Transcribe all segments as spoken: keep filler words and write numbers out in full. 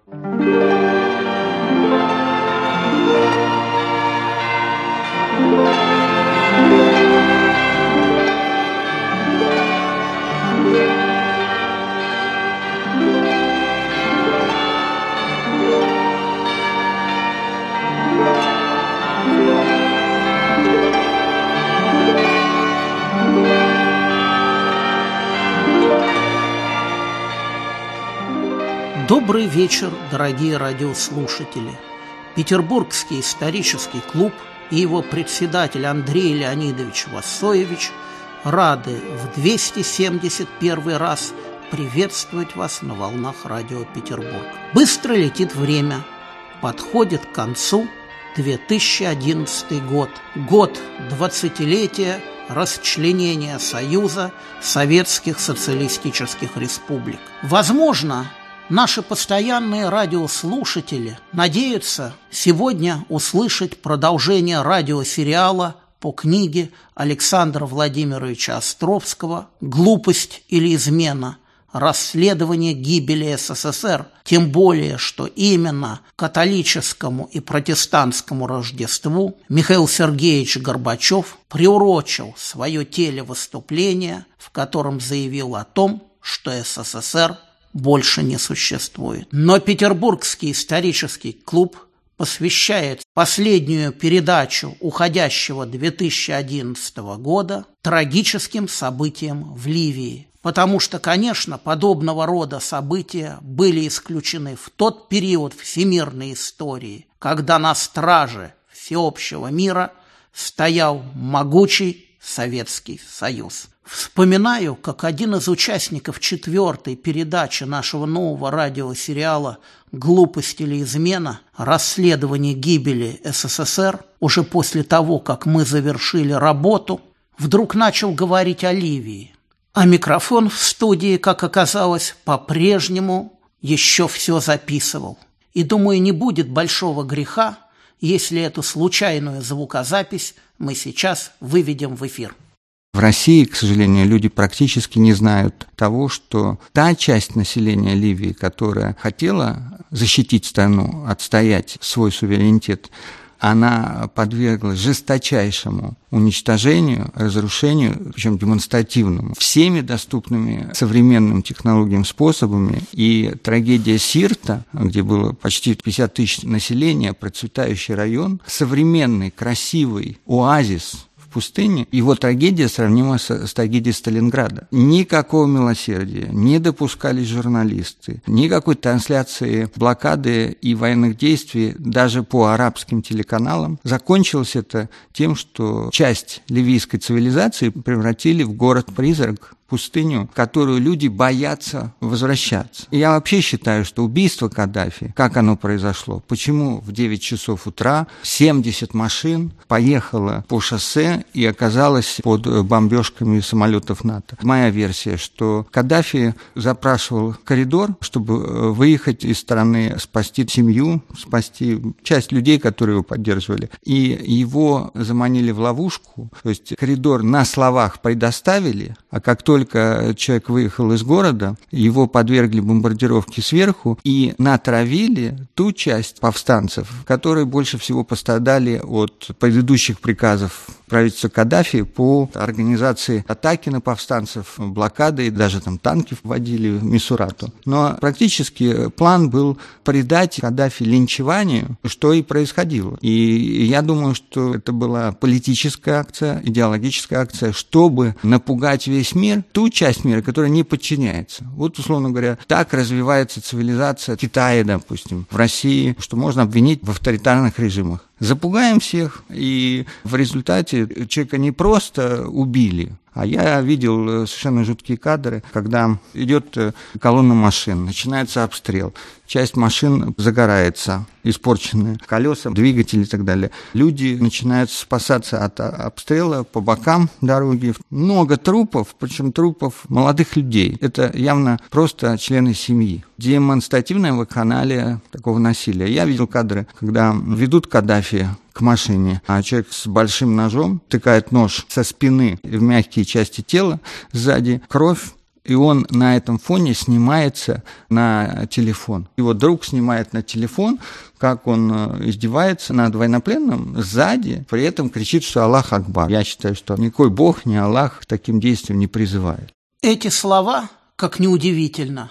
Добрый вечер, дорогие радиослушатели! Петербургский исторический клуб и его председатель Андрей Леонидович Вассоевич рады в двести семьдесят первый раз приветствовать вас на волнах радио Петербург. Быстро летит время, подходит к концу две тысячи одиннадцатый год, год двадцатилетия расчленения Союза Советских Социалистических Республик. Возможно, наши постоянные радиослушатели надеются сегодня услышать продолжение радиосериала по книге Александра Владимировича Островского «Глупость или измена. Расследование гибели СССР», тем более, что именно католическому и протестантскому Рождеству Михаил Сергеевич Горбачев приурочил свое телевыступление, в котором заявил о том, что СССР больше не существует. Но Петербургский исторический клуб посвящает последнюю передачу уходящего две тысячи одиннадцатого года трагическим событиям в Ливии. Потому что, конечно, подобного рода события были исключены в тот период всемирной истории, когда на страже всеобщего мира стоял могучий Советский Союз. Вспоминаю, как один из участников четвертой передачи нашего нового радиосериала «Глупость или измена. Расследование гибели СССР» уже после того, как мы завершили работу, вдруг начал говорить о Ливии. А микрофон в студии, как оказалось, по-прежнему еще все записывал. И, думаю, не будет большого греха, если эту случайную звукозапись мы сейчас выведем в эфир. В России, к сожалению, люди практически не знают того, что та часть населения Ливии, которая хотела защитить страну, отстоять свой суверенитет, она подверглась жесточайшему уничтожению, разрушению, причем демонстративному, всеми доступными современным технологиям способами. И трагедия Сирта, где было почти пятьдесят тысяч населения, процветающий район, современный, красивый оазис в пустыне, его трагедия сравнима с, с трагедией Сталинграда. Никакого милосердия, не допускались журналисты, никакой трансляции блокады и военных действий даже по арабским телеканалам. Закончилось это тем, что часть ливийской цивилизации превратили в город-призрак, пустыню, в которую люди боятся возвращаться. И я вообще считаю, что убийство Каддафи, как оно произошло, почему в девять часов утра семьдесят машин поехало по шоссе и оказалось под бомбежками самолетов НАТО. Моя версия, что Каддафи запрашивал коридор, чтобы выехать из страны, спасти семью, спасти часть людей, которые его поддерживали. И его заманили в ловушку, то есть коридор на словах предоставили, а как только Только человек выехал из города, его подвергли бомбардировке сверху и натравили ту часть повстанцев, которые больше всего пострадали от предыдущих приказов правительства Каддафи по организации атаки на повстанцев, блокады, и даже там танки вводили в Мисурату. Но практически план был предать Каддафи линчеванию, что и происходило. И я думаю, что это была политическая акция, идеологическая акция, чтобы напугать весь мир, ту часть мира, которая не подчиняется. Вот, условно говоря, так развивается цивилизация Китая, допустим, в России, что можно обвинить в авторитарных режимах. Запугаем всех, и в результате человека не просто убили, а я видел совершенно жуткие кадры, когда идет колонна машин, начинается обстрел, часть машин загорается, испорченные колеса, двигатели и так далее. Люди начинают спасаться от обстрела по бокам дороги. Много трупов, причем трупов молодых людей. Это явно просто члены семьи. Демонстративная вакханалия такого насилия. Я видел кадры, когда ведут Каддафи к машине, а человек с большим ножом тыкает нож со спины в мягкие части тела, сзади кровь И он на этом фоне снимается на телефон. Его друг снимает на телефон, как он издевается над военнопленным сзади, при этом кричит, что Аллах Акбар. Я считаю, что никакой Бог, ни Аллах к таким действиям не призывает. Эти слова, как неудивительно,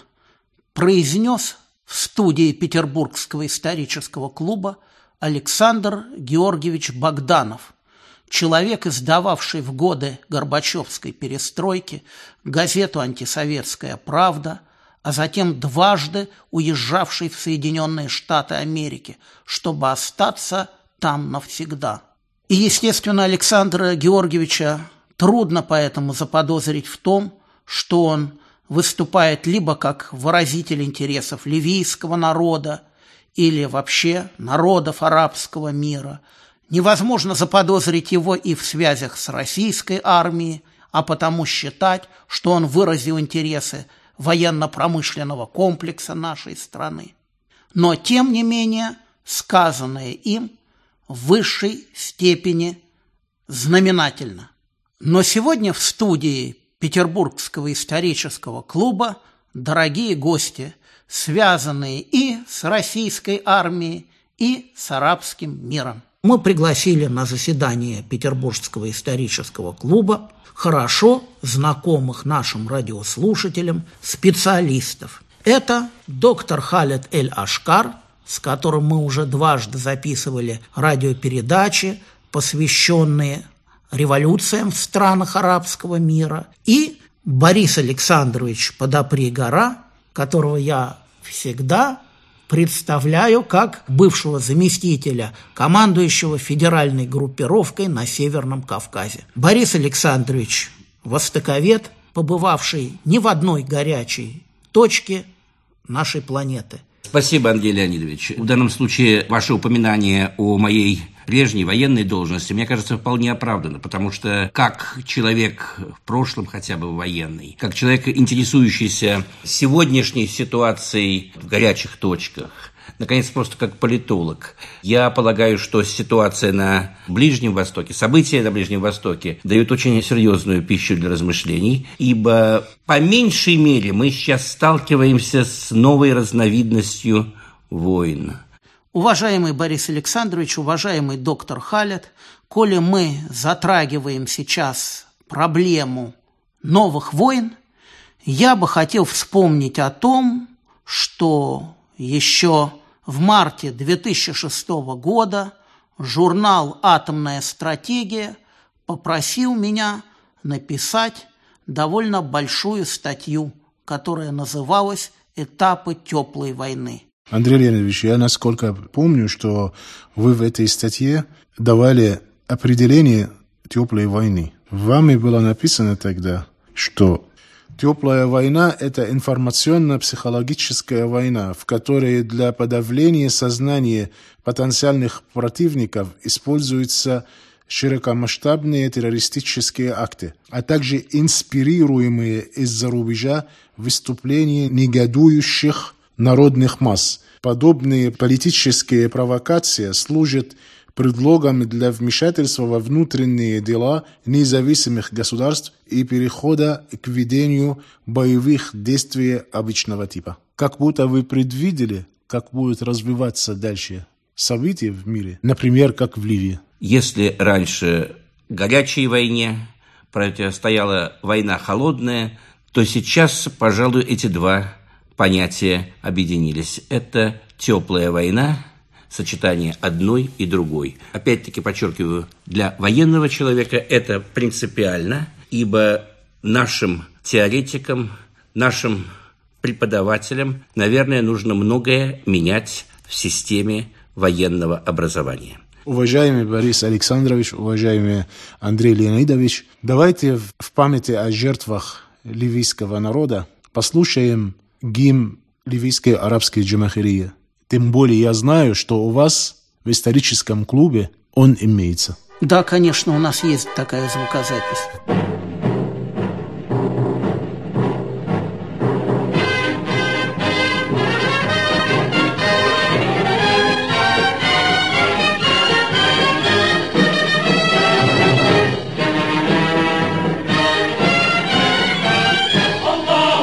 произнес в студии Петербургского исторического клуба Александр Георгиевич Богданов, человек, издававший в годы Горбачевской перестройки газету «Антисоветская правда», а затем дважды уезжавший в Соединенные Штаты Америки, чтобы остаться там навсегда. И, естественно, Александра Георгиевича трудно поэтому заподозрить в том, что он выступает либо как выразитель интересов ливийского народа или вообще народов арабского мира. Невозможно заподозрить его и в связях с российской армией, а потому считать, что он выразил интересы военно-промышленного комплекса нашей страны. Но, тем не менее, сказанное им в высшей степени знаменательно. Но сегодня в студии Петербургского исторического клуба дорогие гости, связанные и с российской армией, и с арабским миром. Мы пригласили на заседание Петербургского исторического клуба хорошо знакомых нашим радиослушателям специалистов. Это доктор Халед Эль-Ашкар, с которым мы уже дважды записывали радиопередачи, посвященные революциям в странах арабского мира, и Борис Александрович Подопри-Гора, которого я всегда представляю как бывшего заместителя командующего федеральной группировкой на Северном Кавказе. Борис Александрович – востоковед, побывавший не в одной горячей точке нашей планеты. Спасибо, Андрей Леонидович. В данном случае ваше упоминание о моей прежней военной должности, мне кажется, вполне оправдано, потому что как человек в прошлом хотя бы военный, как человек, интересующийся сегодняшней ситуацией в горячих точках, наконец, просто как политолог, я полагаю, что ситуация на Ближнем Востоке, события на Ближнем Востоке дают очень серьезную пищу для размышлений, ибо по меньшей мере мы сейчас сталкиваемся с новой разновидностью войн. Уважаемый Борис Александрович, уважаемый доктор Халед, коли мы затрагиваем сейчас проблему новых войн, я бы хотел вспомнить о том, что еще в марте две тысячи шестого года журнал «Атомная стратегия» попросил меня написать довольно большую статью, которая называлась «Этапы теплой войны». Андрей Леонидович, я насколько помню, что вы в этой статье давали определение теплой войны. Вами было написано тогда, что теплая война – это информационно-психологическая война, в которой для подавления сознания потенциальных противников используются широкомасштабные террористические акты, а также инспирируемые из-за рубежа выступления негодующих народных масс. Подобные политические провокации служат предлогом для вмешательства во внутренние дела независимых государств и перехода к ведению боевых действий обычного типа. Как будто вы предвидели, как будут развиваться дальше события в мире, например, как в Ливии. Если раньше горячей войне противостояла война холодная, то сейчас, пожалуй, эти два понятия объединились. Это теплая война, сочетание одной и другой. Опять-таки, подчеркиваю, для военного человека это принципиально, ибо нашим теоретикам, нашим преподавателям, наверное, нужно многое менять в системе военного образования. Уважаемый Борис Александрович, уважаемый Андрей Леонидович, давайте в памяти о жертвах ливийского народа послушаем гимн ливийской арабской джамахирии. Тем более я знаю, что у вас в историческом клубе он имеется. Да, конечно, у нас есть такая звукозапись. Allah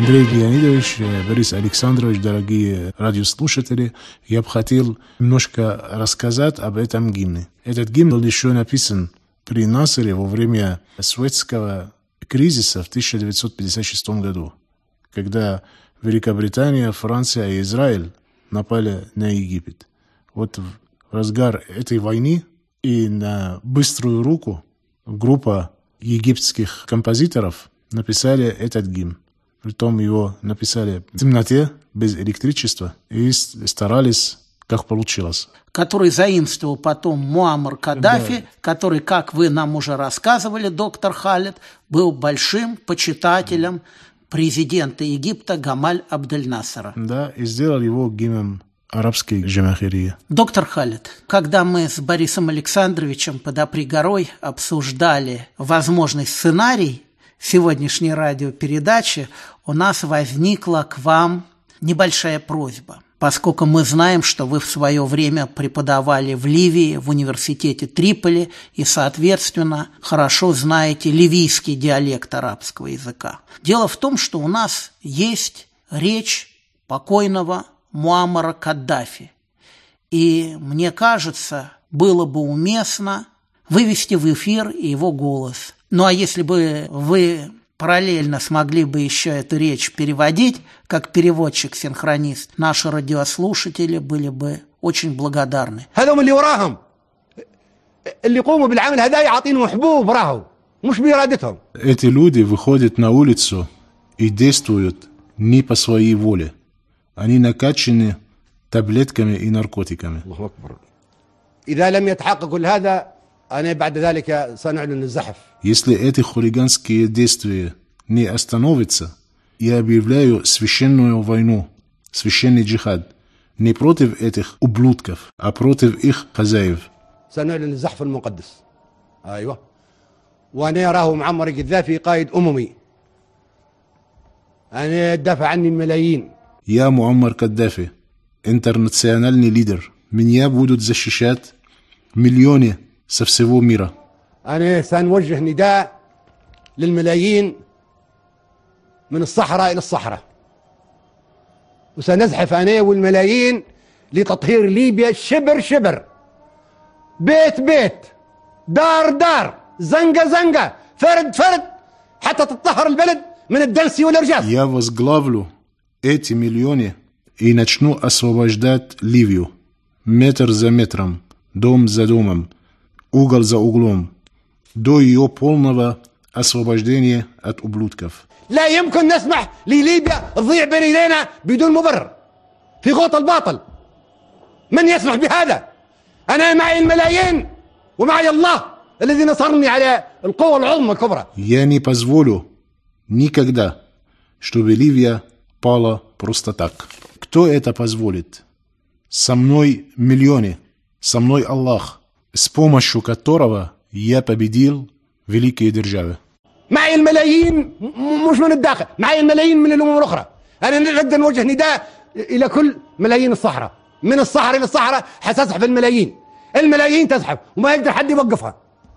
Андрей Леонидович, Борис Александрович, дорогие радиослушатели, я бы хотел немножко рассказать об этом гимне. Этот гимн был еще написан при Насере во время Суэцкого кризиса в тысяча девятьсот пятьдесят шестом году, когда Великобритания, Франция и Израиль напали на Египет. Вот в разгар этой войны и на быструю руку группа египетских композиторов написали этот гимн. Притом его написали в темноте, без электричества, и старались, как получилось. Который заимствовал потом Муаммар Каддафи, да. который, как вы нам уже рассказывали, доктор Халид, был большим почитателем президента Египта Гамаль Абдель-Насера. Да, и сделал его гимном арабской джамахирии. Доктор Халид, когда мы с Борисом Александровичем под Апри горой обсуждали возможный сценарий сегодняшней радиопередачи, у нас возникла к вам небольшая просьба. Поскольку мы знаем, что вы в свое время преподавали в Ливии, в университете Триполи, и, соответственно, хорошо знаете ливийский диалект арабского языка. Дело в том, что у нас есть речь покойного Муаммара Каддафи. И, мне кажется, было бы уместно вывести в эфир его голос. Ну а если бы вы параллельно смогли бы еще эту речь переводить, как переводчик-синхронист, наши радиослушатели были бы очень благодарны. Эти люди выходят на улицу и действуют не по своей воле. Они накачаны таблетками и наркотиками. Если эти хулиганские действия не остановятся, я объявляю священную войну, священный джихад, не против этих ублюдков, а против их хозяев. سنعلن الزحف المقدس. أيوة. وأنا أراه معمر القذافي قائد أممي. أنا أدافع عني الملايين. Я Муаммар Каддафи, интернациональный лидер. Меня будут защищать миллионы со всего мира. أنا سنوجه نداء للملايين من الصحراء إلى الصحراء. وسنزحف أنا والملايين لتطهير ليبيا شبر شبر. بيت بيت، دار دار، زنقة زنقة، فرد فرد، حتى تطهر البلد من الدنس والإرجاس. Я возглавлю эти миллионы и начну освобождать Ливию. Метр за метром, дом за домом, угол за углом, до ее полного освобождения от ублюдков. لا يمكن نسمح لليبيا تضيع بين يدينا بدون مبرر في غوط الباطل. من يسمح بهذا؟ أنا معي الملايين ومعي الله الذي نصرني على القوة العظمى الكبرى. Я не позволю никогда, чтобы Ливия пала просто так. Кто это позволит? Со мной миллионы, со мной Аллах, с помощью которого я победил великие державы. معي الملايين مش من الداخل، معي الملايين من الأمم الأخرى. أنا نريد أن نوجه نداء إلى كل ملايين الصحراء، من الصحراء إلى الصحراء حتزحف الملايين، الملايين تزحف وما يقدر حد يوقفها.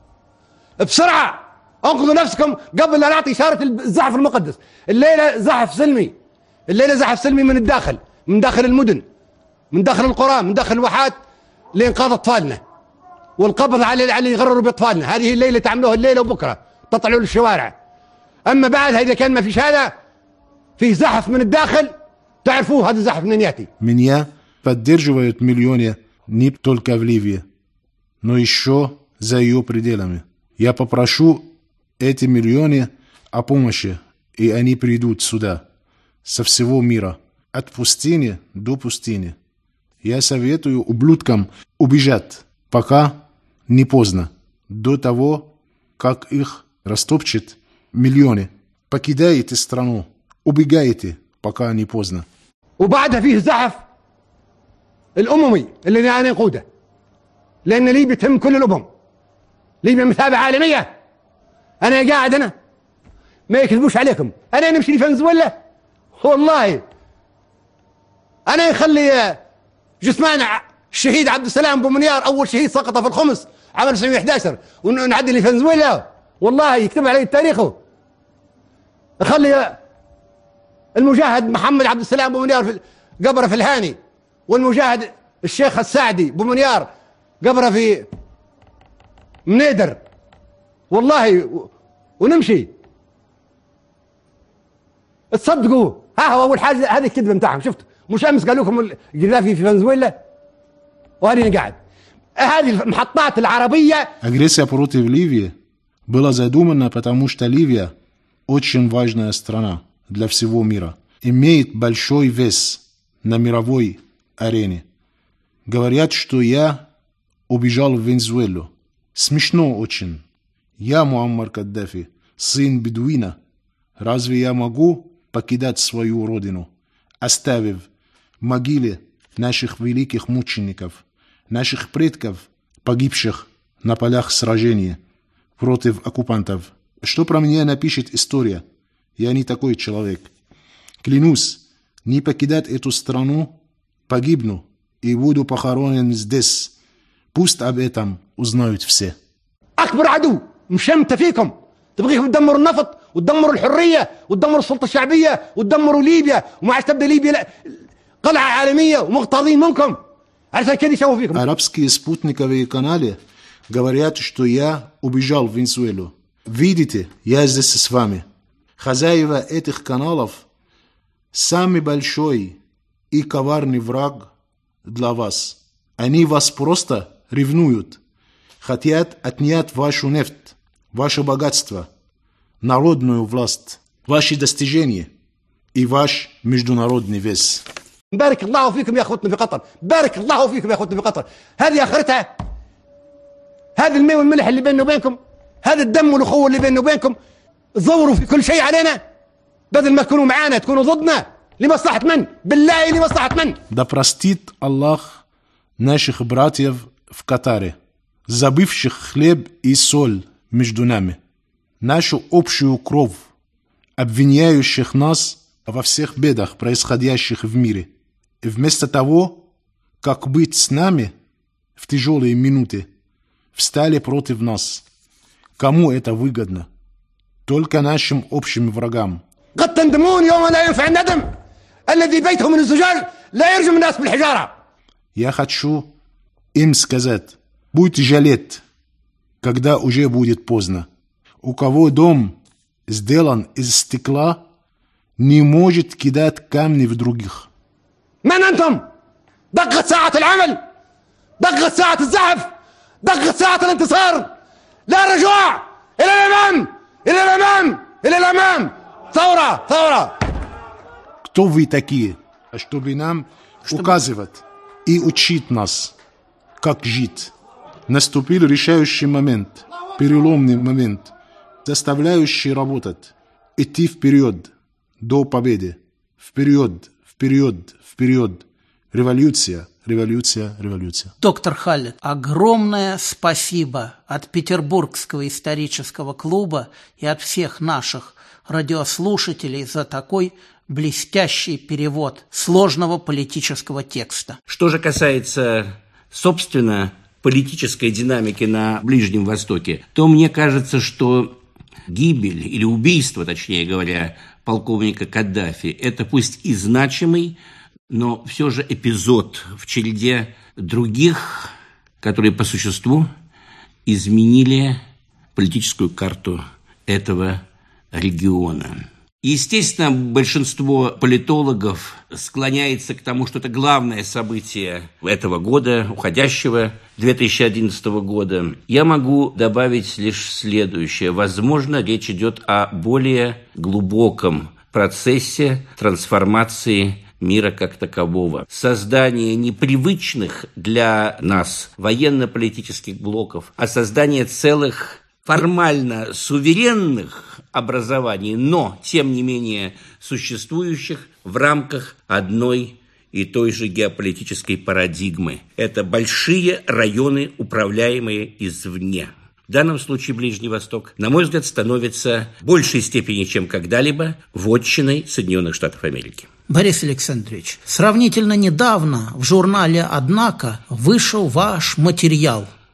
بسرعة انقذوا نفسكم قبل لا نعطي إشارة الزحف المقدس. الليلة زحف سلمي، الليلة زحف سلمي من الداخل، من داخل المدن، من داخل القرى، من داخل الواحات، لإنقاذ أطفالنا والقبض على اللي يغرروا بأطفالنا. هذه الليلة تعملوها الليلة وبكرة تطلعوا للشوارع. أما بعد إذا كان ما فيش هذا، فيه زحف من الداخل، تعرفوه هذا الزحف منين يأتي. Меня поддерживают миллионы не только в Ливии, но еще за ее пределами. Я попрошу эти миллионы о помощи, и они придут сюда, со всего мира, от пустыни до пустыни. Я советую ублюдкам убежать, пока не поздно, до того, как их растопчет миллионы. Покидайте страну, убегайте, пока не поздно. وبعدها فيه الزحف الأممي اللي أنا نقوده، لأن ليبيا تهم كل الأمم. ليبيا مثابة عالمية. أنا قاعد أنا ما يكذبوش عليكم، أنا نمشي لفنزويلا والله أنا يخلي جثمان الشهيد عبد السلام بومنيار أول شهيد سقط في الخمس عام ألف وتسعمائة وإحدى عشر ونعدي لفنزويلا والله يكتب علي تاريخه. أخلي المجاهد محمد عبد السلام بومنيار في قبره في الهاني، والمجاهد الشيخ السعدي بومنيار قبره في منيدر. والله و... ونمشي تصدقوا. ها هو اول حاجه هذه الكذبه بتاعهم. شفت مش امس قالوا لكم القذافي في فنزويلا وهذه قاعد. هذه المحطات العربيه. Агрессия против Ливии была задумана, потому что Ливия очень важная страна для всего мира, имеет большой вес на мировой арене. Говорят, что я убежал в Венесуэлу. Смешно очень. Я Муаммар Каддафи, сын бедуина. Разве я могу покидать свою родину, оставив в могиле наших великих мучеников, наших предков, погибших на полях сражения против оккупантов? Что про меня напишет история? Я не такой человек. Клянусь, не покидать эту страну, погибну и буду похоронен здесь. Пусть об этом узнают все. أكبر عدو مشمت فيكم تبغيكم تدمروا النفط وتدمروا الحرية وتدمروا السلطة الشعبية وتدمروا ليبيا وما عادش تبدأ ليبيا قلعة عالمية ومغتاظين منكم. عشان كده يسووا فيكم. Арабские спутниковые каналы говорят, что я убежал в Венесуэлу. Видите, я здесь с вами. Хозяева этих каналов самый большой и коварный враг для вас. Они вас просто ревнуют. Хотят отнять вашу нефть, ваше богатство, народную власть, ваши достижения и ваш международный вес. بارك الله فيكم يا اخوتنا في قطر، بارك الله فيكم يا اخوتنا في قطر. هذه اخرتها، هذا الماء والملح اللي بيننا وبينكم، هذا الدم والاخوه اللي بيننا وبينكم. تزوروا في كل شيء علينا بدل ما تكونوا معانا تكونوا ضدنا. لمصلحه من؟ بالله لمصلحه من؟ Да простит Аллах наших братьев в Катаре, забывших хлеб и соль между нами, нашу общую кровь, обвиняющих нас во всех бедах, происходящих в мире. И вместо того, как быть с нами в тяжелые минуты, встали против нас. Кому это выгодно? Только нашим общим врагам. قد تندمون يوم لا ينفع الندم الذي بيته من الزجاج لا يرجم الناس بالحجارة. Я хочу им сказать, будете жалеть, когда уже будет поздно. У кого дом сделан из стекла, не может кидать камни в других. من أنتم؟ دقت ساعة العمل، دقت ساعة الزحف، دقت ساعة الانتصار. لا رجوع، إلى الأمام، إلى الأمام، إلى الأمام. ثورة، ثورة. Кто вы такие, чтобы нам указывать и учить нас, как жить? Наступил решающий момент, переломный момент, заставляющий работать, идти вперед до победы. Вперед, вперед, вперед. Революция, революция, революция. Доктор Халид, огромное спасибо от Петербургского исторического клуба и от всех наших радиослушателей за такой блестящий перевод сложного политического текста. Что же касается, собственно, политической динамики на Ближнем Востоке, то мне кажется, что гибель или убийство, точнее говоря, полковника Каддафи – это пусть и значимый, но все же эпизод в череде других, которые по существу изменили политическую карту этого региона. Естественно, большинство политологов склоняется к тому, что это главное событие этого года, уходящего две тысячи одиннадцатого года. Я могу добавить лишь следующее. Возможно, речь идет о более глубоком процессе трансформации мира как такового. Создание непривычных для нас военно-политических блоков, а создание целых формально суверенных образований, но, тем не менее, существующих в рамках одной и той же геополитической парадигмы. Это большие районы, управляемые извне. В данном случае Ближний Восток, на мой взгляд, становится в большей степени, чем когда-либо, вотчиной Соединенных Штатов Америки. Борис Александрович, сравнительно недавно в журнале «Однако» вышел ваш материал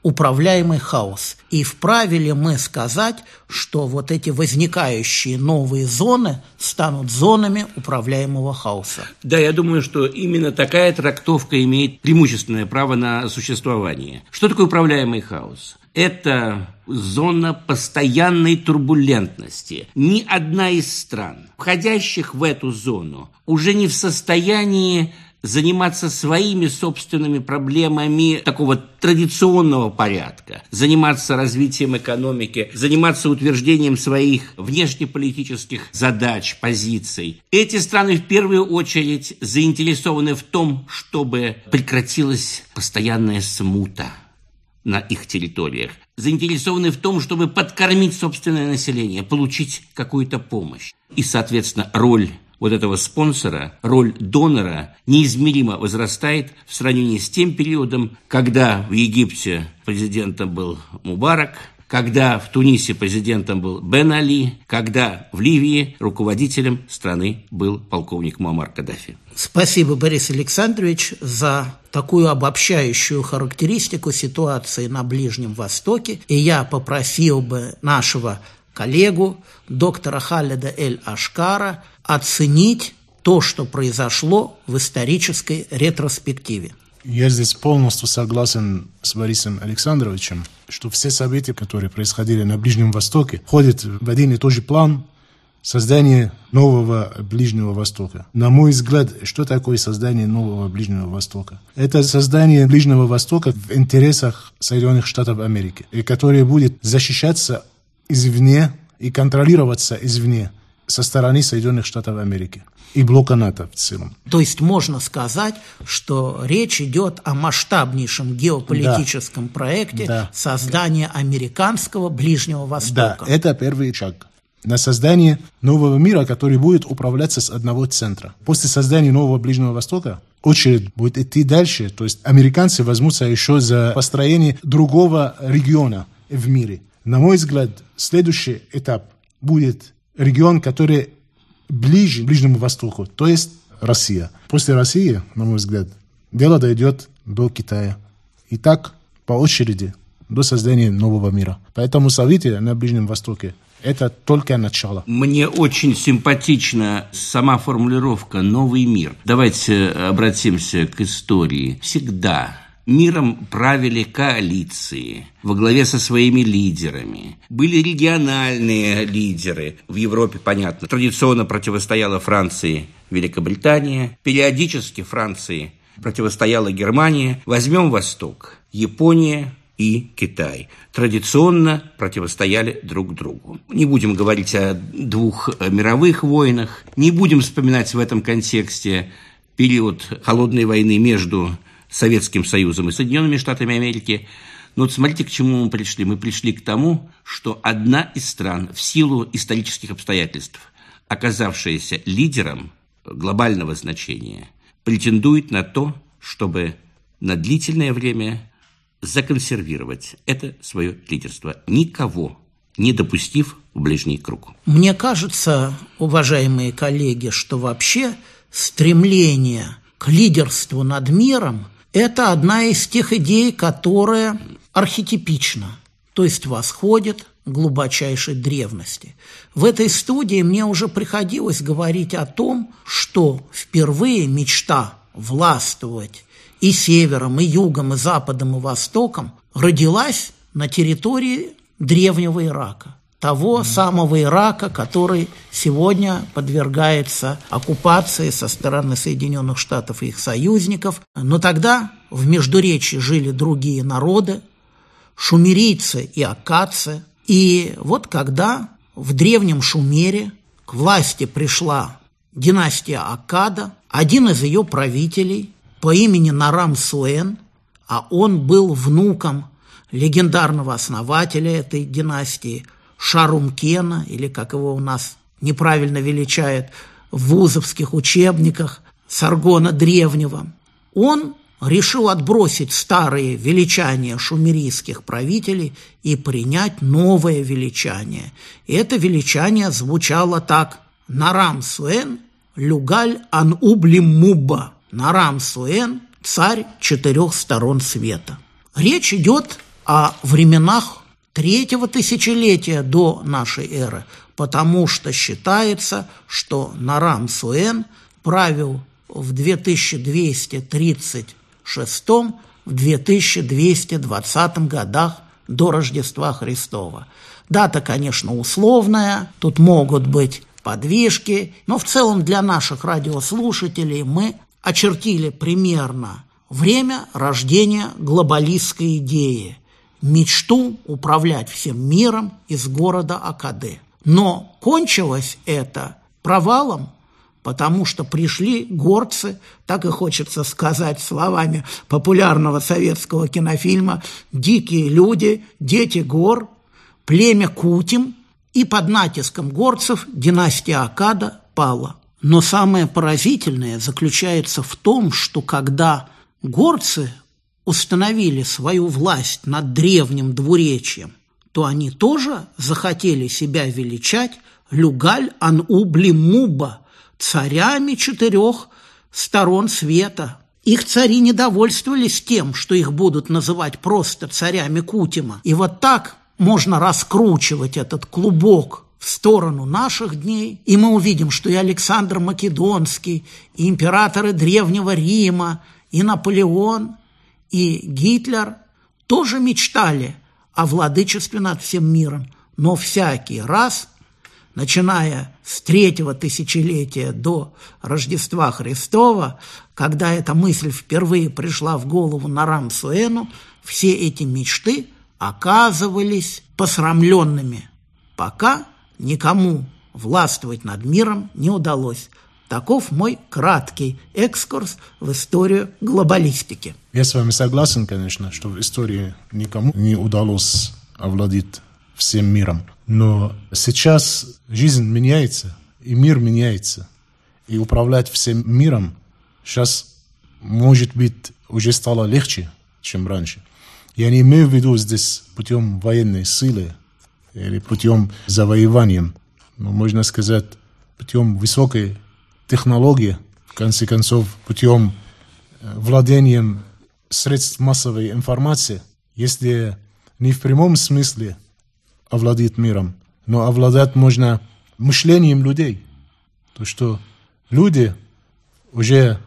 управляемый хаос. И вправе ли мы сказать, что вот эти возникающие новые зоны станут зонами управляемого хаоса? Да, я думаю, что именно такая трактовка имеет преимущественное право на существование. Что такое управляемый хаос? Это зона постоянной турбулентности. Ни одна из стран, входящих в эту зону, уже не в состоянии заниматься своими собственными проблемами такого традиционного порядка, заниматься развитием экономики, заниматься утверждением своих внешнеполитических задач, позиций. Эти страны в первую очередь заинтересованы в том, чтобы прекратилась постоянная смута на их территориях, заинтересованы в том, чтобы подкормить собственное население, получить какую-то помощь. И, соответственно, роль вот этого спонсора, роль донора неизмеримо возрастает в сравнении с тем периодом, когда в Египте президентом был Мубарак, когда в Тунисе президентом был Бен Али, когда в Ливии руководителем страны был полковник Муаммар Каддафи. Спасибо, Борис Александрович, за такую обобщающую характеристику ситуации на Ближнем Востоке. И я попросил бы нашего коллегу, доктора Халеда Эль-Ашкара, оценить то, что произошло в исторической ретроспективе. Я здесь полностью согласен с Борисом Александровичем, что все события, которые происходили на Ближнем Востоке, входят в один и тот же план создания нового Ближнего Востока. На мой взгляд, что такое создание нового Ближнего Востока? Это создание Ближнего Востока в интересах Соединенных Штатов Америки, и которое будет защищаться извне и контролироваться извне со стороны Соединенных Штатов Америки и блока НАТО в целом. То есть можно сказать, что речь идет о масштабнейшем геополитическом да. проекте да. создания американского Ближнего Востока. Да, это первый шаг на создание нового мира, который будет управляться с одного центра. После создания нового Ближнего Востока очередь будет идти дальше, то есть американцы возьмутся еще за построение другого региона в мире. На мой взгляд, следующий этап будет регион, который ближе к Ближнему Востоку, то есть Россия. После России, на мой взгляд, дело дойдет до Китая. И так по очереди до создания нового мира. Поэтому события на Ближнем Востоке – это только начало. Мне очень симпатична сама формулировка «новый мир». Давайте обратимся к истории. Всегда миром правили коалиции во главе со своими лидерами. Были региональные лидеры. В Европе, понятно, традиционно противостояла Франции Великобритания. Периодически Франции противостояла Германия. Возьмем Восток. Япония и Китай традиционно противостояли друг другу. Не будем говорить о двух мировых войнах. Не будем вспоминать в этом контексте период холодной войны между Советским Союзом и Соединенными Штатами Америки. Но вот смотрите, к чему мы пришли. Мы пришли к тому, что одна из стран в силу исторических обстоятельств, оказавшаяся лидером глобального значения, претендует на то, чтобы на длительное время законсервировать это свое лидерство, никого не допустив в ближний круг. Мне кажется, уважаемые коллеги, что вообще стремление к лидерству над миром – это одна из тех идей, которая архетипична, то есть восходит к глубочайшей древности. В этой студии мне уже приходилось говорить о том, что впервые мечта властвовать и севером, и югом, и западом, и востоком родилась на территории древнего Ирака. Того mm-hmm. самого Ирака, который сегодня подвергается оккупации со стороны Соединенных Штатов и их союзников. Но тогда в Междуречье жили другие народы, шумерийцы и аккадцы. И вот когда в древнем Шумере к власти пришла династия Аккада, один из ее правителей по имени Нарам-Суэн, а он был внуком легендарного основателя этой династии Шарумкена, или как его у нас неправильно величают в вузовских учебниках, Саргона Древнего, он решил отбросить старые величания шумерийских правителей и принять новое величание. И это величание звучало так: Нарам-Суэн Люгаль Ан-Убли-Мубба. Нарам-Суэн – царь четырех сторон света. Речь идет о временах третьего тысячелетия до нашей эры, потому что считается, что Нарам-Суэн правил в две тысячи двести тридцать шестом — две тысячи двести двадцатом годах до Рождества Христова. Дата, конечно, условная, тут могут быть подвижки, но в целом для наших радиослушателей мы очертили примерно время рождения глобалистской идеи, мечту управлять всем миром из города Акаде. Но кончилось это провалом, потому что пришли горцы, так и хочется сказать словами популярного советского кинофильма, «Дикие люди, дети гор», племя Кутим, и под натиском горцев династия Акада пала. Но самое поразительное заключается в том, что когда горцы установили свою власть над древним двуречьем, то они тоже захотели себя величать Люгаль-Ан-Убли-Муба, царями четырех сторон света. Их цари недовольствовались тем, что их будут называть просто царями Кутима. И вот так можно раскручивать этот клубок в сторону наших дней, и мы увидим, что и Александр Македонский, и императоры Древнего Рима, и Наполеон, и Гитлер тоже мечтали о владычестве над всем миром, но всякий раз, начиная с третьего тысячелетия до Рождества Христова, когда эта мысль впервые пришла в голову Нарам-Суэну, все эти мечты оказывались посрамленными, пока никому властвовать над миром не удалось. Таков мой краткий экскурс в историю глобалистики. Я с вами согласен, конечно, что в истории никому не удалось овладеть всем миром. Но сейчас жизнь меняется, и мир меняется. И управлять всем миром сейчас, может быть, уже стало легче, чем раньше. Я не имею в виду здесь путем военной силы или путем завоевания, но, можно сказать, путем высокой технологии, в конце концов, путем владения средств массовой информации, если не в прямом смысле овладеть миром, но овладеть можно мышлением людей. То, что люди уже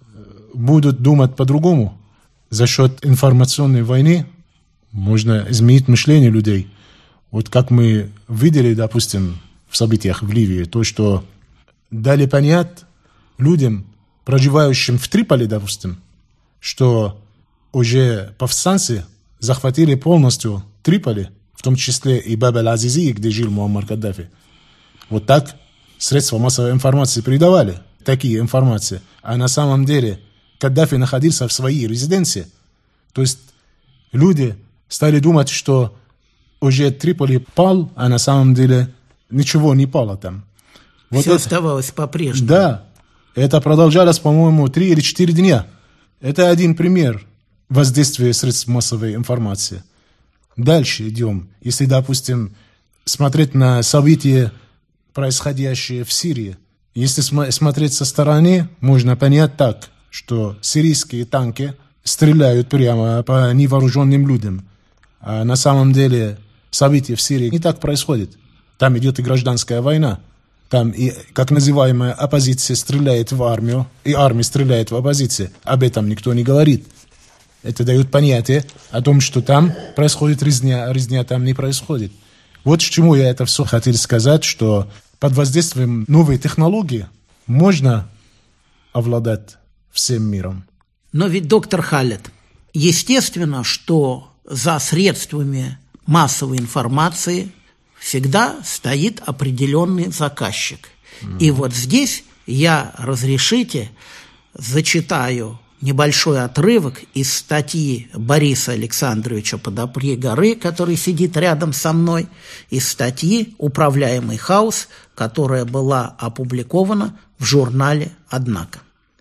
будут думать по-другому. За счет информационной войны можно изменить мышление людей. Вот как мы видели, допустим, в событиях в Ливии, то, что дали понять людям, проживающим в Триполи, допустим, что уже повстанцы захватили полностью Триполи, в том числе и Баб-эль-Азизи, где жил Муаммар Каддафи. Вот так средства массовой информации передавали такие информации. А на самом деле Каддафи находился в своей резиденции. То есть люди стали думать, что уже Триполи пал, а на самом деле ничего не пало там. Вот Все это оставалось по-прежнему. Да, это продолжалось, по-моему, три или четыре дня. Это один пример воздействия средств массовой информации. Дальше идем. Если, допустим, смотреть на события, происходящие в Сирии, если см- смотреть со стороны, можно понять так, что сирийские танки стреляют прямо по невооруженным людям. А на самом деле события в Сирии не так происходят. Там идет и гражданская война. Там и, как называемая, оппозиция стреляет в армию, и армия стреляет в оппозицию. Об этом никто не говорит. Это дает понятие о том, что там происходит резня, а резня там не происходит. Вот к чему я это все хотел сказать, что под воздействием новой технологии можно овладеть всем миром. Но ведь, доктор Халед, естественно, что за средствами массовой информации всегда стоит определенный заказчик. Mm. И вот здесь я, разрешите, зачитаю небольшой отрывок из статьи Бориса Александровича Подопри-Горы, который сидит рядом со мной, из статьи «Управляемый хаос», которая была опубликована в журнале «Однако».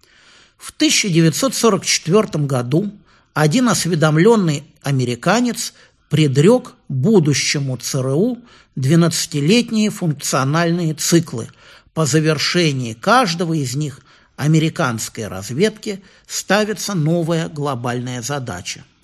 В тысяча девятьсот сорок четвёртом году один осведомленный американец предрек будущему ЦРУ двенадцатилетние функциональные циклы. По завершении каждого из них американской разведке ставится новая глобальная задача.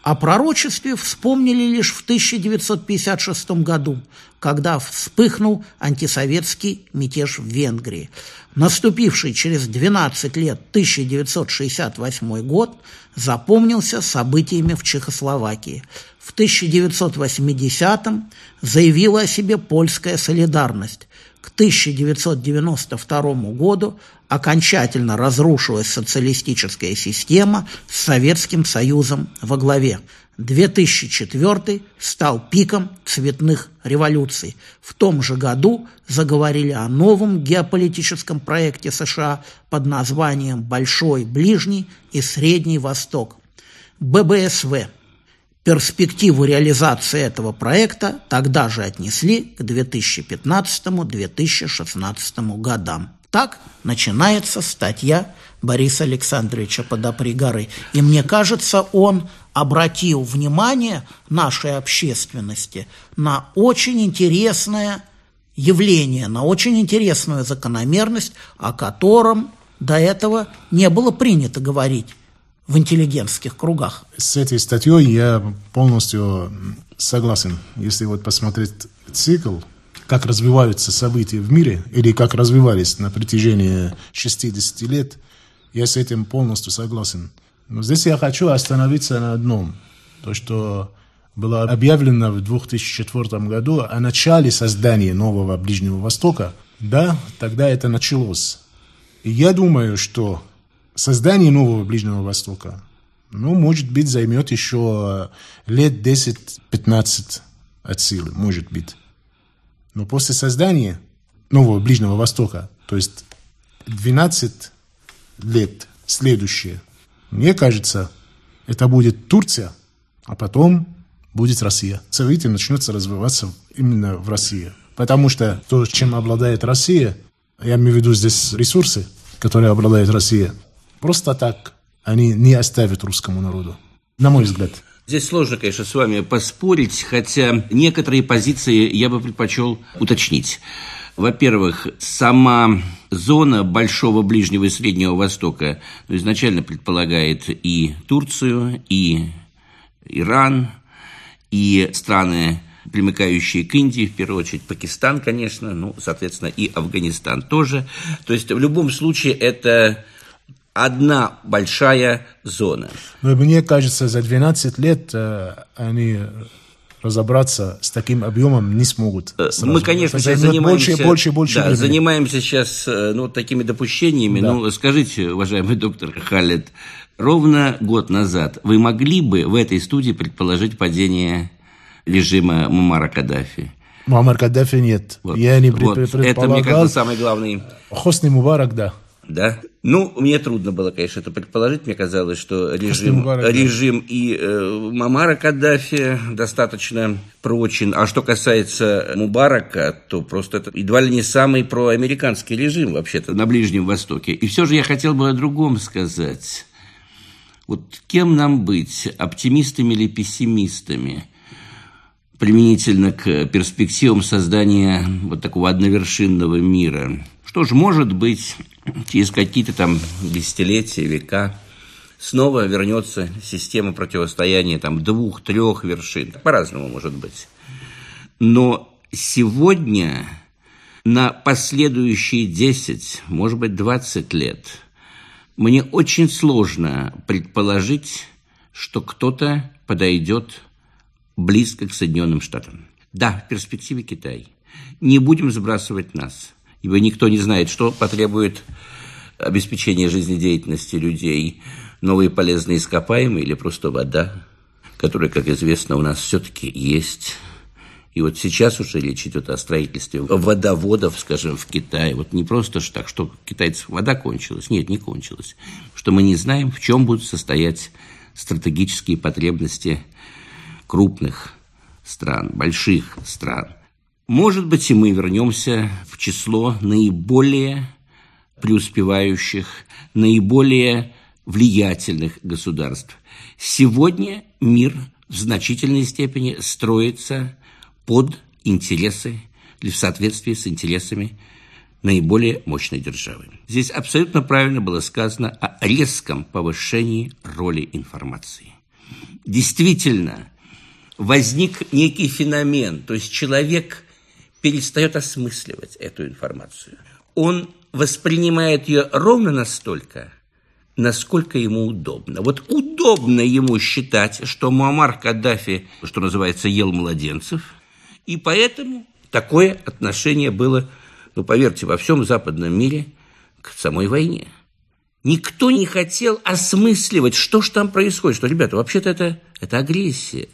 О пророчестве вспомнили лишь в тысяча девятьсот пятьдесят шестом году, когда вспыхнул антисоветский мятеж в Венгрии. Наступивший через двенадцать лет тысяча девятьсот шестьдесят восьмой год запомнился событиями в Чехословакии. В тысяча девятьсот восьмидесятом заявила о себе польская солидарность. К тысяча девятьсот девяносто второму году окончательно разрушилась социалистическая система с Советским Союзом во главе. две тысячи четвёртый стал пиком цветных революций. В том же году заговорили о новом геополитическом проекте США под названием «Большой Ближний и Средний Восток» – бэ бэ эс вэ. Перспективу реализации этого проекта тогда же отнесли к две тысячи пятнадцатому — две тысячи шестнадцатому годам. Так начинается статья Бориса Александровича Подопригоры. И мне кажется, он обратил внимание нашей общественности на очень интересное явление, на очень интересную закономерность, о котором до этого не было принято говорить в интеллигентских кругах. С этой статьей я полностью согласен. Если вот посмотреть цикл, как развиваются события в мире, или как развивались на протяжении шестидесяти лет, я с этим полностью согласен. Но здесь я хочу остановиться на одном. То, что было объявлено в две тысячи четвёртом году о начале создания нового Ближнего Востока. Да, тогда это началось. И я думаю, что создание нового Ближнего Востока, ну, может быть, займет еще лет десять-пятнадцать от силы, может быть. Но после создания нового Ближнего Востока, то есть двенадцать лет следующие, мне кажется, это будет Турция, а потом будет Россия. События начнутся развиваться именно в России. Потому что то, чем обладает Россия, я имею в виду здесь ресурсы, которые обладает Россия, просто так они не оставят русскому народу, на мой взгляд. Здесь сложно, конечно, с вами поспорить, хотя некоторые позиции я бы предпочел уточнить. Во-первых, сама зона Большого Ближнего и Среднего Востока ну, изначально предполагает и Турцию, и Иран, и страны, примыкающие к Индии, в первую очередь Пакистан, конечно, ну, соответственно, и Афганистан тоже. То есть, в любом случае, это одна большая зона. Но мне кажется, за двенадцать лет э, они разобраться с таким объемом не смогут. Сразу. Мы, конечно, сейчас занимаемся, больше, больше, больше да, занимаемся сейчас ну, такими допущениями. Да. Ну, скажите, уважаемый доктор Халед, ровно год назад вы могли бы в этой студии предположить падение режима Муаммара Каддафи? Муаммар Каддафи нет. Вот, Я не вот. предполагал. Это, мне кажется, самый главный. Хосни Мубарак, да. Да? Ну, мне трудно было, конечно, это предположить. Мне казалось, что режим, Мубарак, режим да. и э, Муаммара Каддафи достаточно прочен. А что касается Мубарака, то просто это едва ли не самый проамериканский режим вообще-то на Ближнем Востоке. И все же я хотел бы о другом сказать. Вот кем нам быть, оптимистами или пессимистами, применительно к перспективам создания вот такого одновершинного мира? Что же, может быть, через какие-то там десятилетия, века снова вернется система противостояния там двух-трех вершин. По-разному может быть. Но сегодня на последующие десять, может быть, двадцать лет мне очень сложно предположить, что кто-то подойдет близко к Соединенным Штатам. Да, в перспективе Китай. Не будем сбрасывать нас. Ибо никто не знает, что потребует обеспечения жизнедеятельности людей, новые полезные ископаемые или просто вода, которая, как известно, у нас все-таки есть. И вот сейчас уже речь идет о строительстве водоводов, скажем, в Китае. Вот не просто ж так, что у китайцев вода кончилась. Нет, не кончилась. Что мы не знаем, в чем будут состоять стратегические потребности крупных стран, больших стран. Может быть, и мы вернемся в число наиболее преуспевающих, наиболее влиятельных государств. Сегодня мир в значительной степени строится под интересы или в соответствии с интересами наиболее мощной державы. Здесь абсолютно правильно было сказано о резком повышении роли информации. действительно возник некий феномен, то есть человек перестает осмысливать эту информацию. Он воспринимает ее ровно настолько, насколько ему удобно. Вот удобно ему считать, что Муаммар Каддафи, что называется, ел младенцев, и поэтому такое отношение было, ну, поверьте, во всем западном мире к самой войне. Никто не хотел осмысливать, что же там происходит, что, ребята, вообще-то это, это агрессия.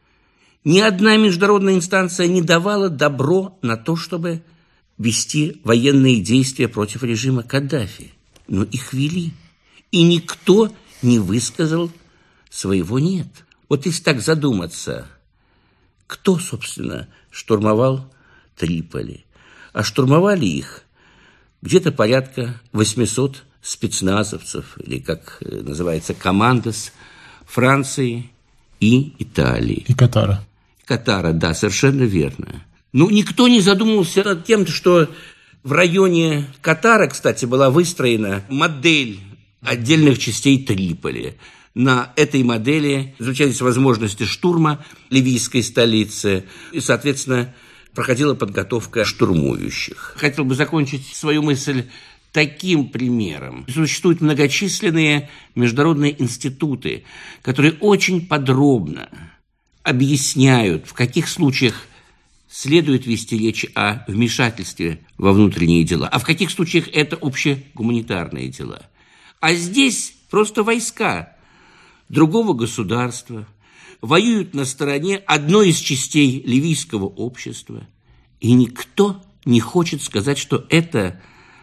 Ни одна международная инстанция не давала добро на то, чтобы вести военные действия против режима Каддафи. Но их вели. И никто не высказал своего «нет». Вот если так задуматься, кто, собственно, штурмовал Триполи? А штурмовали их где-то порядка восемьсот спецназовцев, или, как называется, командос Франции и Италии. И Катара. Катара, да, совершенно верно. Ну, никто не задумывался над тем, что в районе Катара, кстати, была выстроена модель отдельных частей Триполи. На этой модели изучались возможности штурма ливийской столицы и, соответственно, проходила подготовка штурмующих. Хотел бы закончить свою мысль таким примером. Существуют многочисленные международные институты, которые очень подробно объясняют, в каких случаях следует вести речь о вмешательстве во внутренние дела, а в каких случаях это общегуманитарные дела. А здесь просто войска другого государства воюют на стороне одной из частей ливийского общества, и никто не хочет сказать, что это,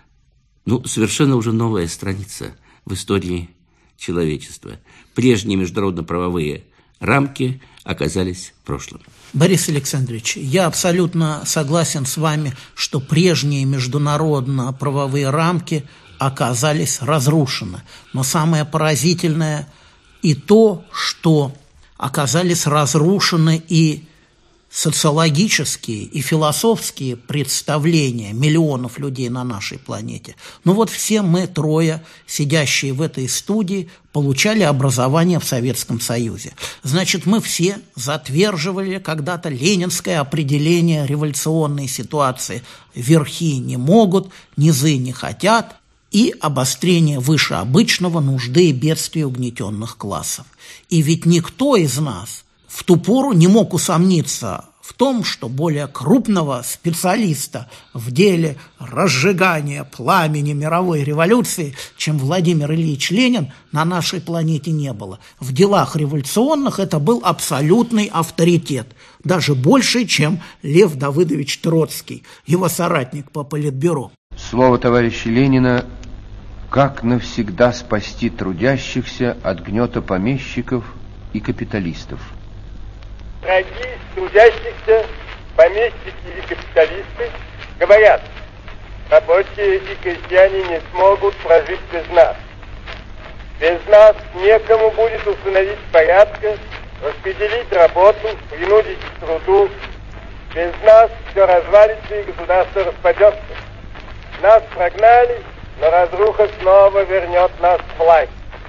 ну, совершенно уже новая страница в истории человечества. Прежние международно-правовые рамки оказались в прошлом. Борис Александрович, я абсолютно согласен с вами, что прежние международно-правовые рамки оказались разрушены. Но самое поразительное и то, что оказались разрушены и социологические, и философские представления миллионов людей на нашей планете. Ну вот все мы трое, сидящие в этой студии, получали образование в Советском Союзе. Значит, мы все затверживали когда-то ленинское определение революционной ситуации. Верхи не могут, низы не хотят, и обострение выше обычного нужды и бедствия угнетенных классов. И ведь никто из нас в ту пору не мог усомниться в том, что более крупного специалиста в деле разжигания пламени мировой революции, чем Владимир Ильич Ленин, на нашей планете не было. В делах революционных это был абсолютный авторитет, даже больше, чем Лев Давыдович Троцкий, его соратник по политбюро. Слово товарища Ленина: как навсегда спасти трудящихся от гнета помещиков и капиталистов. Враги трудящихся, помещики и капиталисты говорят: рабочие и крестьяне не смогут прожить без нас. Без нас некому будет установить порядка, распределить работу, принудить к труду. Без нас все развалится и государство распадется. Нас прогнали, но разруха снова вернет нас к власти.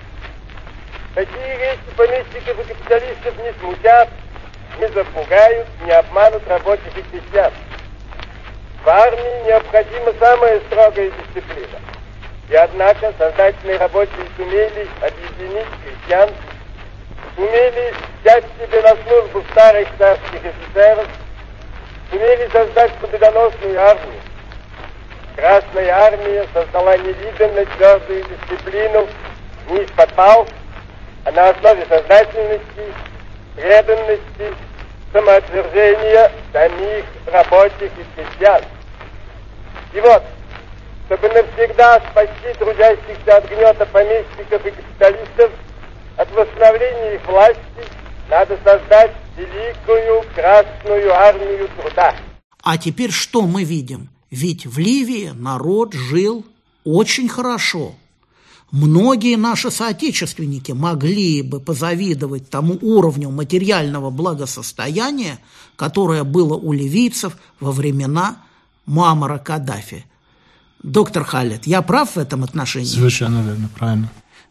Такие речи помещиков и капиталистов не смутят, не запугают, не обманут рабочих и крестьян. В армии необходима самая строгая дисциплина. И однако сознательные рабочие сумели объединить крестьян, сумели взять себе на службу старых царских офицеров, сумели создать победоносную армию. Красная армия создала невиданно твердую дисциплину не из-под палок, а на основе сознательности, преданности, самоотвержения самих рабочих и крестьян. И вот, чтобы навсегда спасти трудящихся от гнета помещиков и капиталистов, от восстановления их власти, надо создать великую Красную армию труда. А теперь что мы видим? Ведь в Ливии народ жил очень хорошо. Многие наши соотечественники могли бы позавидовать тому уровню материального благосостояния, которое было у ливийцев во времена Муаммара Каддафи. Доктор Халед, я прав в этом отношении? Совершенно верно, правильно.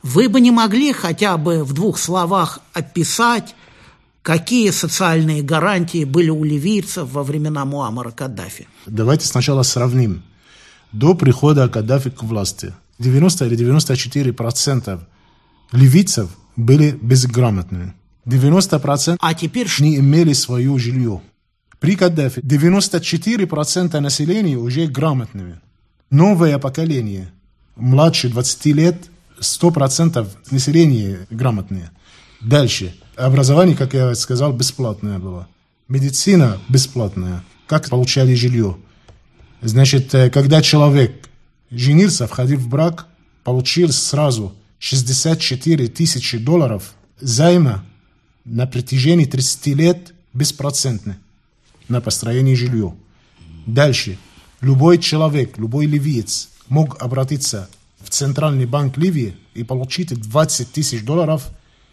Вы бы не могли хотя бы в двух словах описать, какие социальные гарантии были у ливийцев во времена Муаммара Каддафи? Давайте сначала сравним. До прихода Каддафи к власти девяносто или девяносто четыре процента ливийцев были безграмотными. девяносто процентов а теперь... не имели свое жилье. При Каддафи девяносто четыре процента населения уже грамотными. Новое поколение, младше двадцати лет, сто процентов населения грамотные. Дальше. Образование, как я сказал, бесплатное было. Медицина бесплатная. Как получали жилье? Значит, когда человек женился, входил в брак, получил сразу шестьдесят четыре тысячи долларов займа на протяжении тридцати лет беспроцентно на построение жилья. Дальше. Любой человек, любой ливиец мог обратиться в Центральный банк Ливии и получить двадцать тысяч долларов,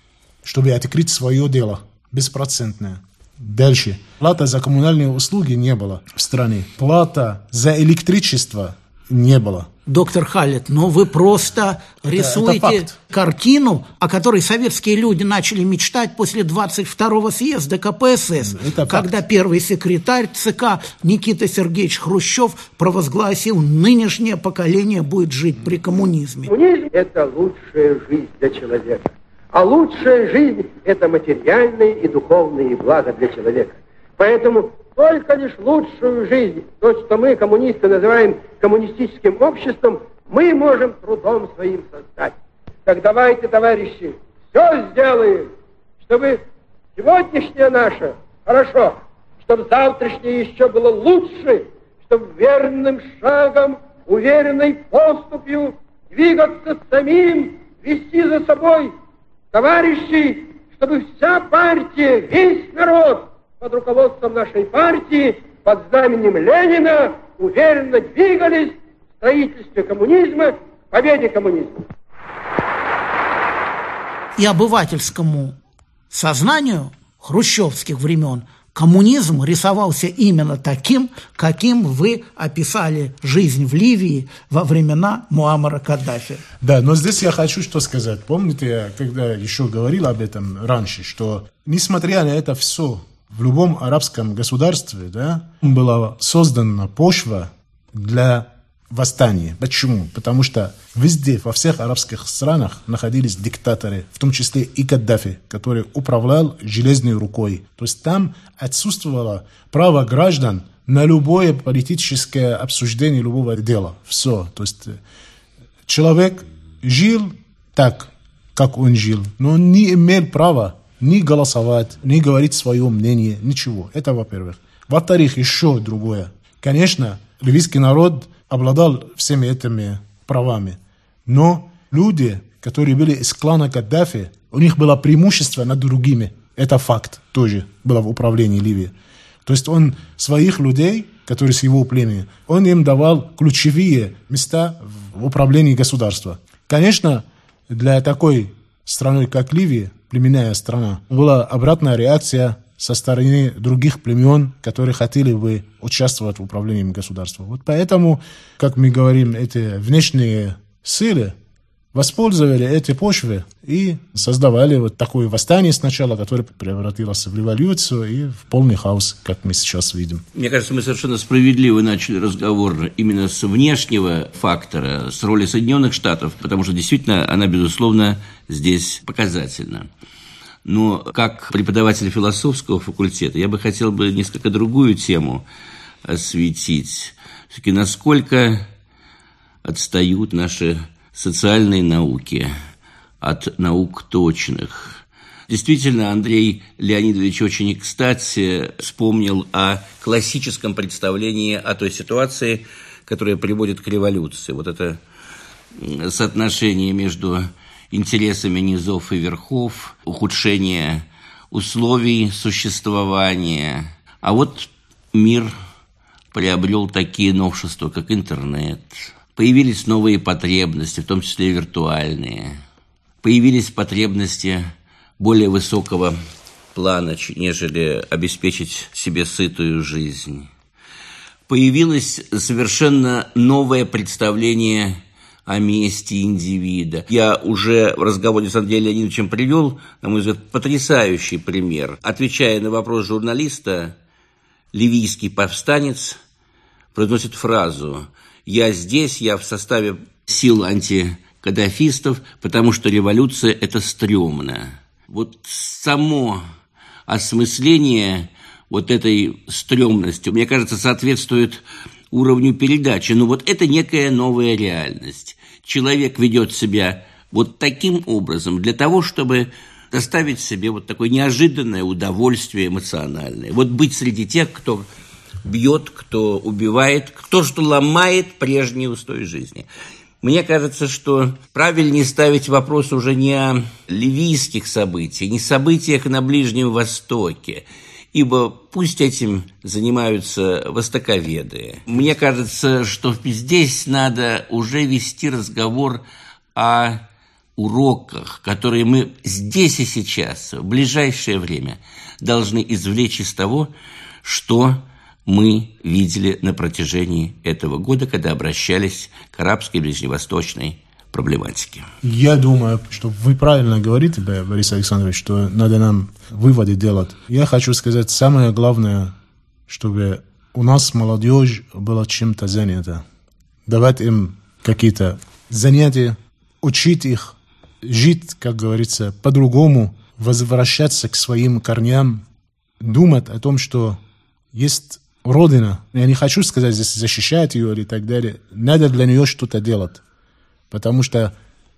чтобы открыть свое дело. Беспроцентное. Дальше. Плата за коммунальные услуги не было в стране. Плата за электричество не было. Доктор Халид, но вы просто это, рисуете это картину, о которой советские люди начали мечтать после двадцать второго съезда ка пэ эс эс, это когда факт. Первый секретарь ЦК Никита Сергеевич Хрущев провозгласил: нынешнее поколение будет жить при коммунизме. Коммунизм – это лучшая жизнь для человека. А лучшая жизнь – это материальные и духовные блага для человека. Поэтому только лишь лучшую жизнь, то, что мы, коммунисты, называем коммунистическим обществом, мы можем трудом своим создать. Так давайте, товарищи, все сделаем, чтобы сегодняшнее наше хорошо, чтобы завтрашнее еще было лучше, чтобы верным шагом, уверенной поступью двигаться самим, вести за собой товарищей, чтобы вся партия, весь народ под руководством нашей партии, под знаменем Ленина, уверенно двигались в строительстве коммунизма, к победе коммунизма. И обывательскому сознанию хрущевских времен коммунизм рисовался именно таким, каким вы описали жизнь в Ливии во времена Муаммара Каддафи. Да, но здесь я хочу что сказать. Помните, я когда еще говорил об этом раньше, что несмотря на это все, в любом арабском государстве, да, была создана почва для восстания. Почему? Потому что везде, во всех арабских странах находились диктаторы, в том числе и Каддафи, который управлял железной рукой. То есть там отсутствовало право граждан на любое политическое обсуждение любого дела. Все. То есть человек жил так, как он жил, но он не имел права ни голосовать, ни говорить свое мнение, ничего. Это во-первых. Во-вторых, еще другое. Конечно, ливийский народ обладал всеми этими правами. Но люди, которые были из клана Каддафи, у них было преимущество над другими. Это факт тоже было в управлении Ливией. То есть он своих людей, которые с его племени, он им давал ключевые места в управлении государством. Конечно, для такой страны, как Ливия, племенная страна, была обратная реакция со стороны других племен, которые хотели бы участвовать в управлении государством. Вот поэтому, как мы говорим, эти внешние силы воспользовали эти почвы и создавали вот такое восстание сначала, которое превратилось в революцию и в полный хаос, как мы сейчас видим. Мне кажется, мы совершенно справедливо начали разговор именно с внешнего фактора, с роли Соединенных Штатов, потому что действительно она, безусловно, здесь показательна. Но как преподаватель философского факультета я бы хотел бы несколько другую тему осветить. Все-таки насколько отстают наши социальные науки от наук точных. Действительно, Андрей Леонидович очень кстати вспомнил о классическом представлении о той ситуации, которая приводит к революции. Вот это соотношение между интересами низов и верхов, ухудшение условий существования. А вот мир приобрел такие новшества, как интернет. Появились новые потребности, в том числе и виртуальные. Появились потребности более высокого плана, нежели обеспечить себе сытую жизнь. Появилось совершенно новое представление о месте индивида. Я уже в разговоре с Андреем Леонидовичем привел, на мой взгляд, потрясающий пример. Отвечая на вопрос журналиста, ливийский повстанец произносит фразу: «Я здесь, я в составе сил антикаддафистов, потому что революция – это стрёмно». Вот само осмысление вот этой стрёмности, мне кажется, соответствует уровню передачи. Но вот это некая новая реальность. Человек ведет себя вот таким образом для того, чтобы доставить себе вот такое неожиданное удовольствие эмоциональное. Вот быть среди тех, кто бьет, кто убивает, кто что ломает прежние устои жизни. Мне кажется, что правильнее ставить вопрос уже не о ливийских событиях, не событиях на Ближнем Востоке, ибо пусть этим занимаются востоковеды. Мне кажется, что здесь надо уже вести разговор о уроках, которые мы здесь и сейчас, в ближайшее время, должны извлечь из того, что мы видели на протяжении этого года, когда обращались к арабской и ближневосточной проблематике. Я думаю, что вы правильно говорите, Борис Александрович, что надо нам выводы делать. Я хочу сказать, самое главное, чтобы у нас молодежь была чем-то занята. Давать им какие-то занятия, учить их жить, как говорится, по-другому, возвращаться к своим корням, думать о том, что есть Родина. Я не хочу сказать здесь защищать ее или так далее. Надо для нее что-то делать. Потому что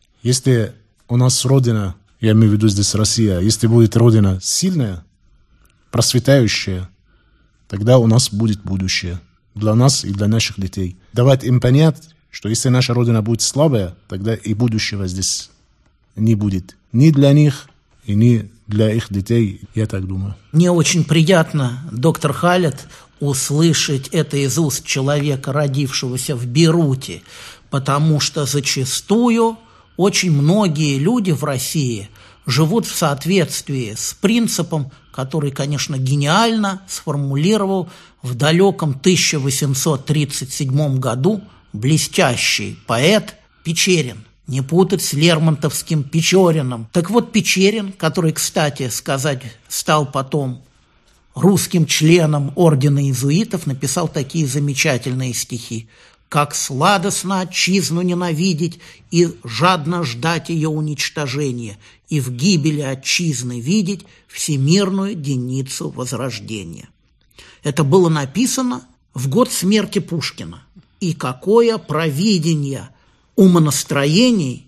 если у нас Родина, я имею в виду здесь Россия, если будет Родина сильная, процветающая, тогда у нас будет будущее. Для нас и для наших детей. Давать им понять, что если наша Родина будет слабая, тогда и будущего здесь не будет. Ни для них, и ни для их детей, я так думаю. Мне очень приятно, доктор Халед, услышать это из уст человека, родившегося в Бейруте, потому что зачастую очень многие люди в России живут в соответствии с принципом, который, конечно, гениально сформулировал в далеком тысяча восемьсот тридцать седьмом году блестящий поэт Печерин. Не путать с лермонтовским Печорином. Так вот, Печерин, который, кстати сказать, стал потом русским членом ордена иезуитов, написал такие замечательные стихи: «Как сладостно отчизну ненавидеть и жадно ждать ее уничтожения, и в гибели отчизны видеть всемирную деницу возрождения». Это было написано в год смерти Пушкина. И какое провидение умонастроений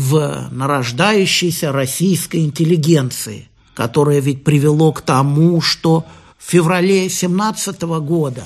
в нарождающейся российской интеллигенции, которое ведь привело к тому, что в феврале семнадцатого года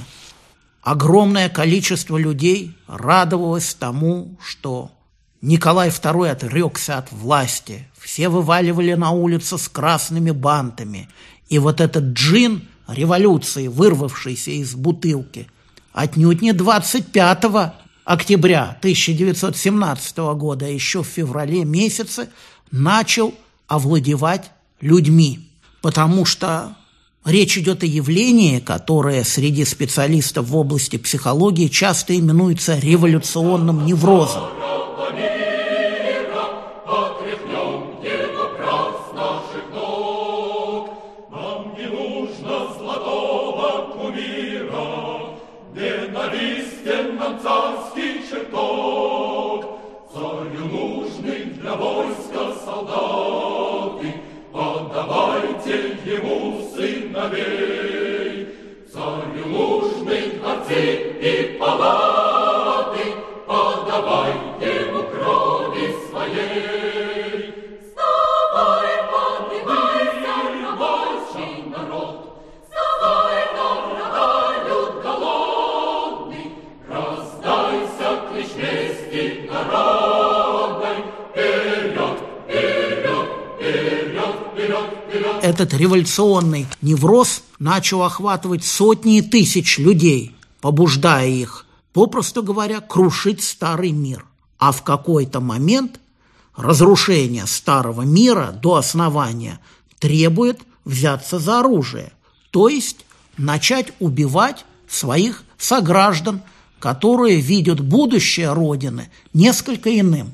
огромное количество людей радовалось тому, что Николай второй отрекся от власти, все вываливали на улицу с красными бантами, и вот этот джин революции, вырвавшийся из бутылки, отнюдь не двадцать пятого октября тысяча девятьсот семнадцатого года, а еще в феврале месяце начал овладевать людьми, потому что речь идет о явлении, которое среди специалистов в области психологии часто именуется революционным неврозом. Этот революционный невроз начал охватывать сотни тысяч людей, побуждая их, попросту говоря, крушить старый мир. А в какой-то момент разрушение старого мира до основания требует взяться за оружие, то есть начать убивать своих сограждан, которые видят будущее Родины несколько иным.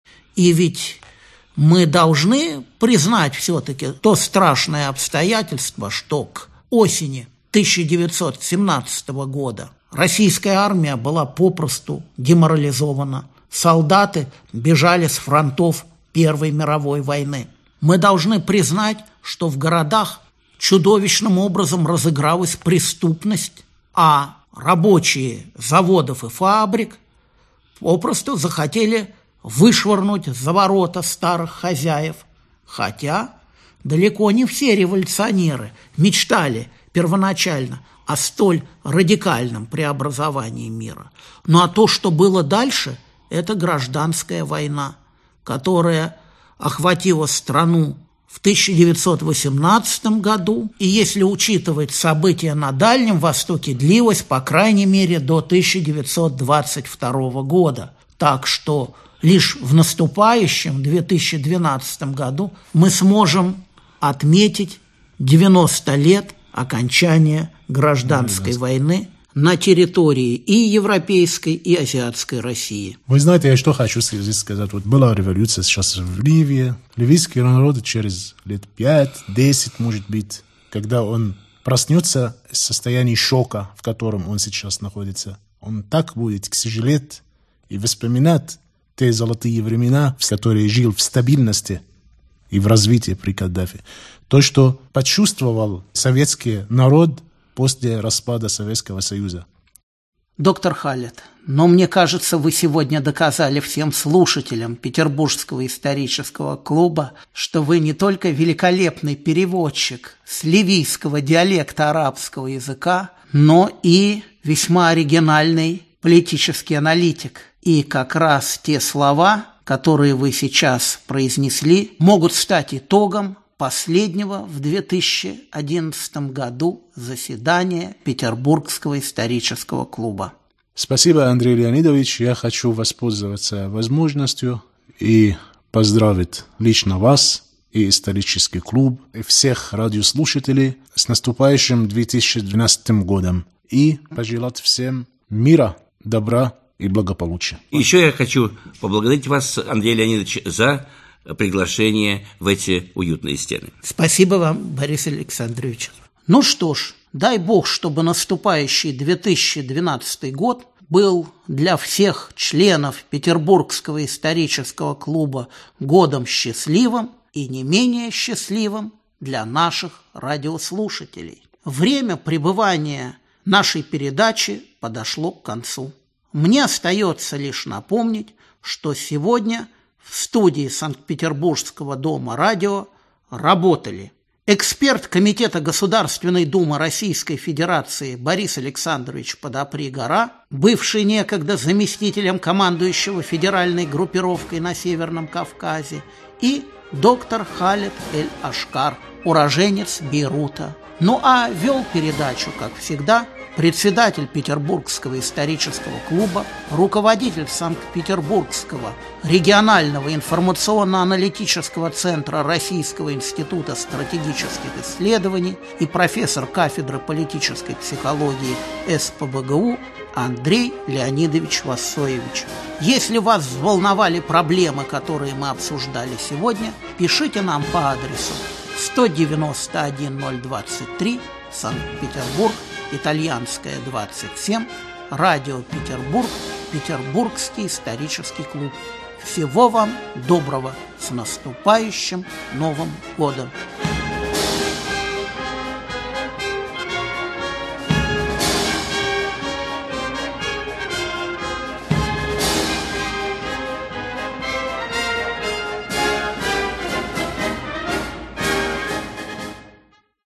И ведь мы должны признать все-таки то страшное обстоятельство, что к осени тысяча девятьсот семнадцатого года российская армия была попросту деморализована. Солдаты бежали с фронтов Первой мировой войны. Мы должны признать, что в городах чудовищным образом разыгралась преступность, а рабочие заводов и фабрик попросту захотели вышвырнуть за ворота старых хозяев. Хотя далеко не все революционеры мечтали первоначально о столь радикальном преобразовании мира. Ну а то, что было дальше, это гражданская война, которая охватила страну в тысяча девятьсот восемнадцатом году, и если учитывать события на Дальнем Востоке, длилась по крайней мере до тысяча девятьсот двадцать второго года. Так что лишь в наступающем две тысячи двенадцатом году мы сможем отметить девяносто лет окончания гражданской войны на территории и европейской, и азиатской России. Вы знаете, я что хочу здесь сказать. Вот была революция сейчас в Ливии. Ливийский народ через лет пять-десять, может быть, когда он проснется из состояния шока, в котором он сейчас находится, он так будет тяжелеть и вспоминать те золотые времена, в которые жил в стабильности и в развитии при Каддафи. То, что почувствовал советский народ после распада Советского Союза. Доктор Халет, но мне кажется, вы сегодня доказали всем слушателям Петербургского исторического клуба, что вы не только великолепный переводчик с ливийского диалекта арабского языка, но и весьма оригинальный политический аналитик. И как раз те слова, которые вы сейчас произнесли, могут стать итогом последнего в две тысячи одиннадцатом году заседания Петербургского исторического клуба. Спасибо, Андрей Леонидович. Я хочу воспользоваться возможностью и поздравить лично вас и исторический клуб, и всех радиослушателей с наступающим две тысячи двенадцатым годом и пожелать всем мира, добра и благополучия. Еще я хочу поблагодарить вас, Андрей Леонидович, за приглашение в эти уютные стены. Спасибо вам, Борис Александрович. Ну что ж, дай бог, чтобы наступающий две тысячи двенадцатый год был для всех членов Петербургского исторического клуба годом счастливым и не менее счастливым для наших радиослушателей. Время пребывания нашей передачи подошло к концу. Мне остается лишь напомнить, что сегодня в студии Санкт-Петербургского дома радио работали эксперт Комитета Государственной Думы Российской Федерации Борис Александрович Подопри-Гора, бывший некогда заместителем командующего федеральной группировкой на Северном Кавказе, и доктор Халет Эль-Ашкар, уроженец Бейрута. Ну а вел передачу, как всегда, председатель Петербургского исторического клуба, руководитель Санкт-Петербургского регионального информационно-аналитического центра Российского института стратегических исследований и профессор кафедры политической психологии эс пэ бэ гэ у Андрей Леонидович Вассоевич. Если вас взволновали проблемы, которые мы обсуждали сегодня, пишите нам по адресу сто девяносто один ноль двадцать три, Санкт-Петербург, Итальянская, двадцать семь, Радио Петербург, Петербургский исторический клуб. Всего вам доброго, с наступающим Новым годом!